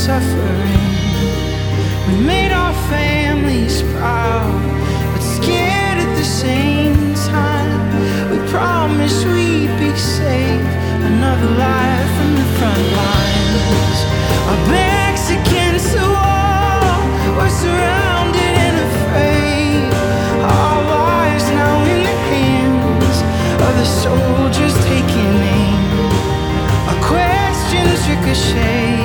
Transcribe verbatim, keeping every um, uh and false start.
suffering. We made our families proud, but scared at the same time. We promised we'd be safe, another life from the front lines. Our backs against the wall, we're surrounded and afraid. Our lives now in the hands of the soldiers taking aim. Our questions ricochet